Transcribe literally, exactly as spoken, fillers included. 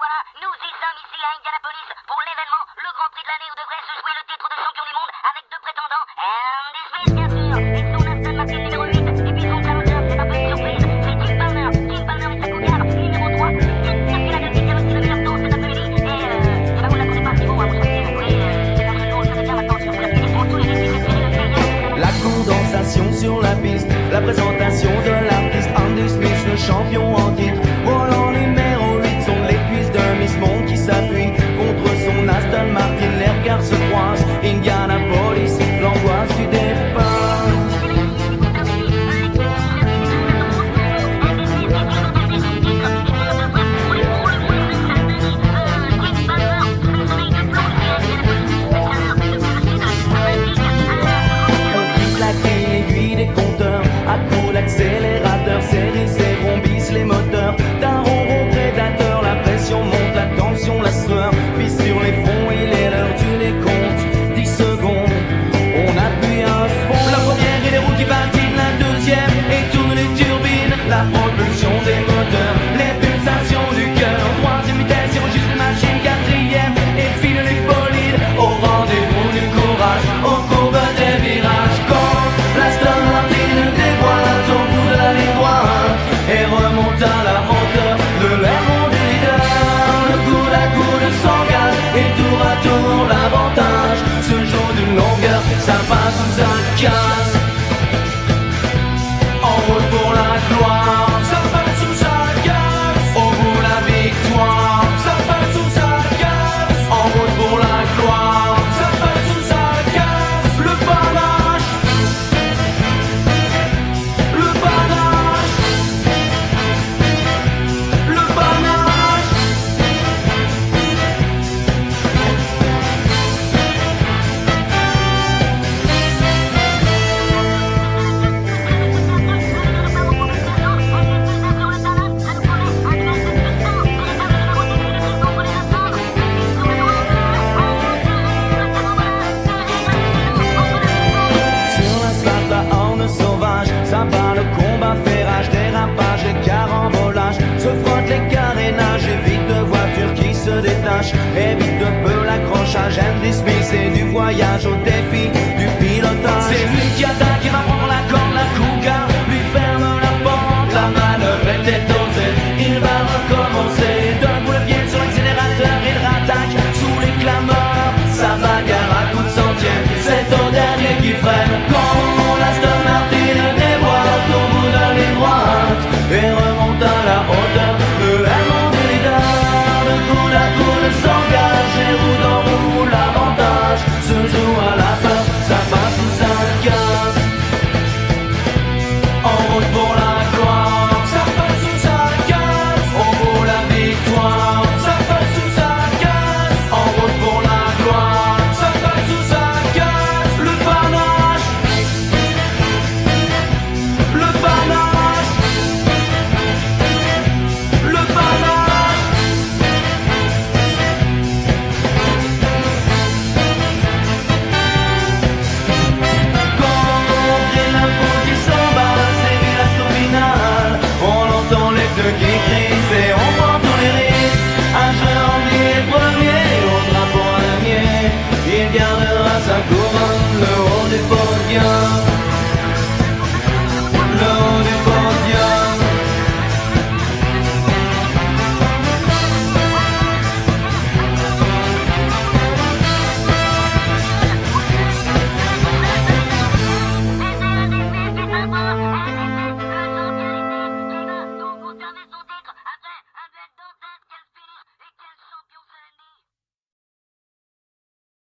Voilà, nous y sommes ici à Indianapolis pour l'événement, le Grand Prix de l'année où devrait se jouer le titre de champion du monde avec deux prétendants. Andy Smith, bien sûr, et son Aston Martin numéro huit, et puis son challenger, c'est un peu une surprise, c'est Jim Palmer, Jim Palmer et sa cougar, numéro trois, qui a fait la deuxième carrosserie de Millerstone cet après-midi, et euh, eh ben vous la connaissez pas si bon, hein, vous savez, oui, euh, c'est la raison, je connais bien maintenant, sur la piste, pour tous les défis, c'est le payant. La condensation sur la piste, la présentation de l'artiste Andy Smith, le champion en titre. Volant numéro huit sont les cuisses de Miss Monde qui s'appuient contre son Aston Martin. Les regards se croisent, Indianapolis, l'angoisse du départ. Accro l'accélérateur, série zéro, bise les moteurs. D'un ronron prédateur, la pression monte, la tension, la sueur. Puis sur les fronts, il est l'heure du décompte. dix secondes, on appuie un fond. La première et les roues qui patinent, la deuxième et tourne les turbines. La propulsion des moteurs, les pulsations du cœur. Troisième vitesse, il juste les machines. Quatrième, et file les bolides. Au rendez-vous du courage, aux courbes des virages. Quand l'Aston Martin dévoile son bout de la ligne droite et remonte à la hauteur de l'aileron du leader. Le coude à coude s'engage et tour à tour l'avantage se joue d'une longueur, ça passe ou ça casse. En route pour la gloire, ça passe ou ça casse. Au bout la victoire, ça passe ou ça casse. En route pour la gloire, ça passe ou ça casse. Le panache, le panache, le panache. Sur l'asphalte, la horne sauvage, ça bat le combat, fait rage, dérapage et carambolage. Se frotte les carénages, évite de voitures qui se détachent, évite